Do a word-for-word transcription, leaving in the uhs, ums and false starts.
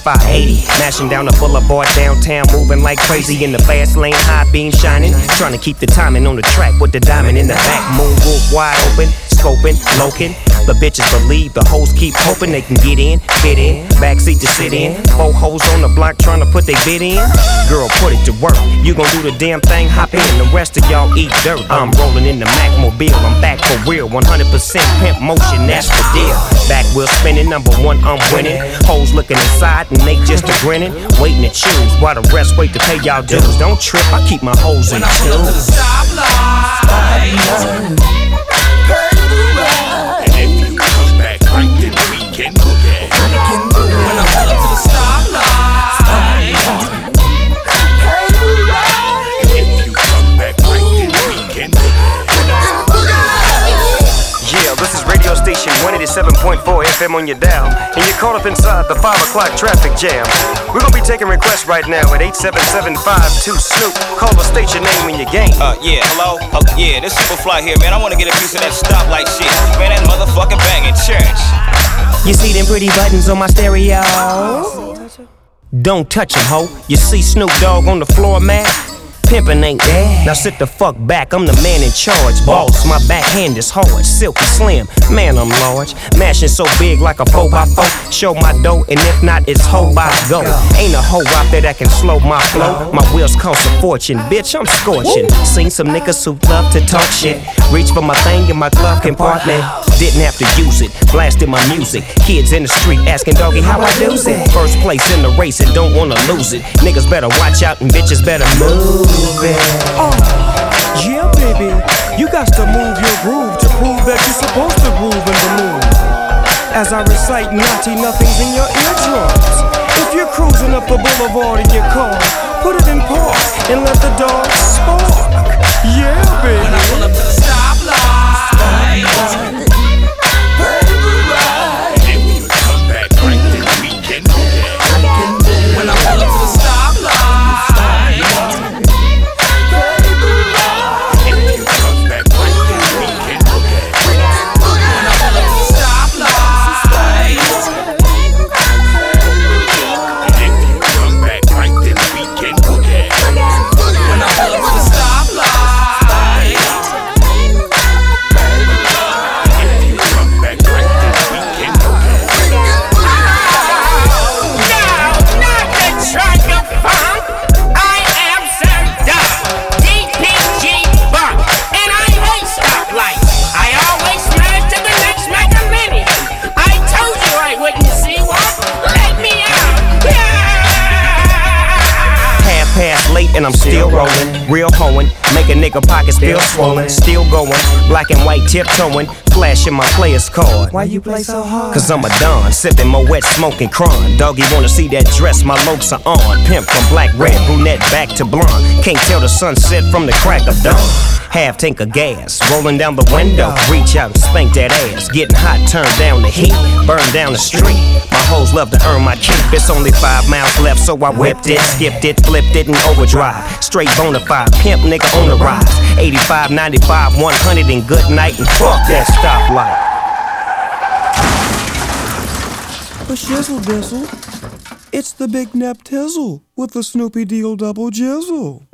seventy-five eighty, mashing down the boulevard downtown, moving like crazy in the fast lane, high beam shining, trying to keep the timing on the track with the diamond in the back, moonwalk wide open, scoping, loking. The bitches believe, the hoes keep hoping they can get in, fit in, backseat to sit in. Four hoes on the block trying to put they bid in. Girl, put it to work. You gon' do the damn thing, hop in. The rest of y'all eat dirt. I'm rolling in the Macmobile. I'm back for real. one hundred percent pimp motion, that's the deal. Back wheel spinning, number one, I'm winning. Hoes looking inside and they just a grinning, waiting to choose while the rest wait to pay y'all dues. Don't trip, I keep my hoes in tune. Station one eighty-seven point four F M on your dial, and you're caught up inside the five o'clock traffic jam. We're gonna be taking requests right now at eight seven seven five two Snoop. Call the station name when you game. Uh, yeah, hello? Uh, yeah, this Superfly here, man. I wanna get a piece of that stoplight shit. Man, that motherfucking banging church. You see them pretty buttons on my stereo? Don't touch them, ho. You see Snoop Dogg on the floor mat? Pimpin' ain't that. Now sit the fuck back, I'm the man in charge. Boss, my backhand is hard, silky slim. Man, I'm large, mashing so big like a four by four. Show my dough, and if not, it's hoe by go. Ain't a hoe out there that can slow my flow. My wheels cost a fortune, bitch, I'm scorching. Seen some niggas who love to talk shit. Reach for my thing in my glove compartment. Didn't have to use it, blasted my music. Kids in the street asking doggy how I do it. First place in the race and don't wanna lose it. Niggas better watch out and bitches better move. Oh, yeah, baby, you got to move your groove to prove that you're supposed to groove in the mood. As I recite naughty nothings in your eardrums. If you're cruising up the boulevard in your car, put it in park and let the dog spark. Yeah, baby. When I pull up to the stoplight, if you come back right, then we can do that. When I pull up to the stoplight. And I'm still rolling, real hoeing, make a nigga pockets feel swollen. Still going, black and white tiptoeing, flashing my player's card. Why you play so hard? Cause I'm a don, sipping my wet, smoking cron. Doggy wanna see that dress my lokes are on. Pimp from black, red, brunette, back to blonde. Can't tell the sunset from the crack of dawn. Half tank of gas, rolling down the window. Reach out and spank that ass. Getting hot, turn down the heat, burn down the street. My hoes love to earn my keep. It's only five miles left, so I whipped it, skipped it, flipped it, and overdrive. Straight bonafide, pimp nigga on the rise. eighty-five, ninety-five, one hundred, and good night, and fuck that stoplight. A shizzle dizzle. It's the Big Nep Tizzle with the Snoopy Deal Double Jizzle.